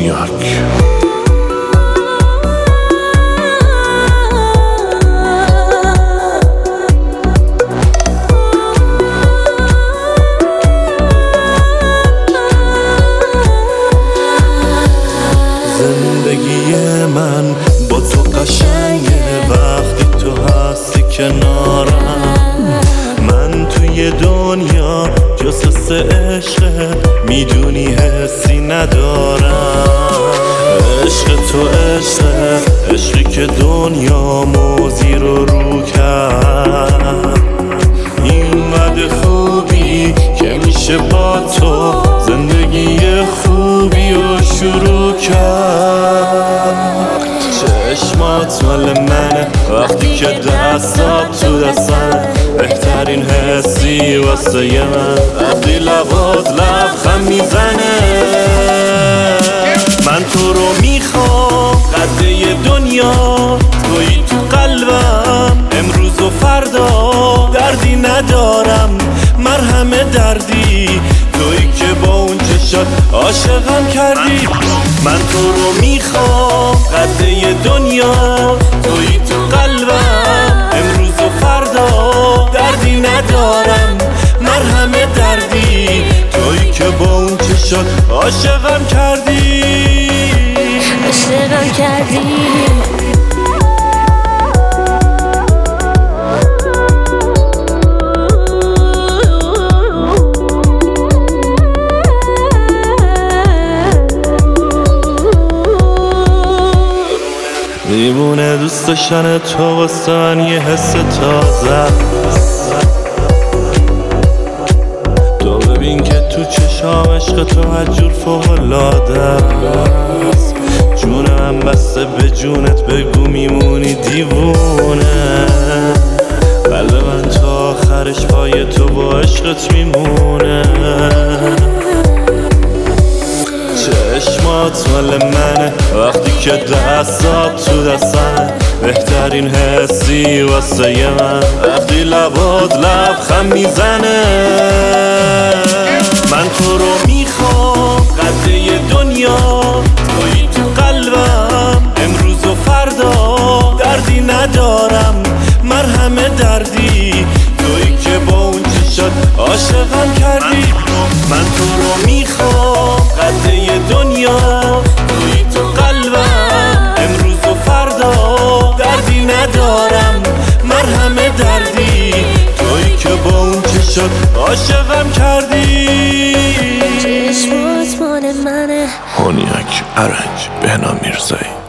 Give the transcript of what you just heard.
هونیاک. زندگی من با تو قشنگه وقتی تو هستی کنارم. من توی دنیا جز حس عشقه، میدونی حسی ندارم. عشق تو عشقه، عشقی که دنیا موزی رو کرد. اینقدر خوبی که میشه با تو زندگی خوبی رو شروع کرد. چشمات مال منه وقتی که دستات تو دستم، بهترین حسی واسه من وقتی لبات لبخند میزنه. من تو رو میخوام قده دنیا، تویی تو قلبم امروز و فردا. دردی ندارم مرهم دردی، تویی که با اون چشات عاشقم کردی. من تو رو میخوام قده دنیا، تویی تو قلبم امروز و فردا. دردی ندارم مرهم دردی، تویی که با اون چشات عاشقم کردی. عاشقم کردی. دیوونه دوست داشتن تو واسه من یه حس تازه است. تو ببین که تو چشام عشق تو هرجور فوق‌العاده است. جونم بسته به جونت، بگو میمونی دیوونه. قلب من تا آخرش پای تو با عشقت میمونه. چشمات مال منه وقتی که دستات تو دستم، بهترین حسی واسه من وقتی لبات لبخند میزنه. من تو رو میخوام قده دنیا، تویی تو قلبم امروز و فردا. دردی ندارم مرهم دردی، تویی که با اون چشات عاشقم کردی. من تو رو میخوام قده دنیا، تویی تو قلبم امروز و فردا. دردی ندارم مرهم دردی، تویی که با اون چشات عاشقم کردی. چشمات مال منه. هونیاک، ارنج، بهنام میرزایی.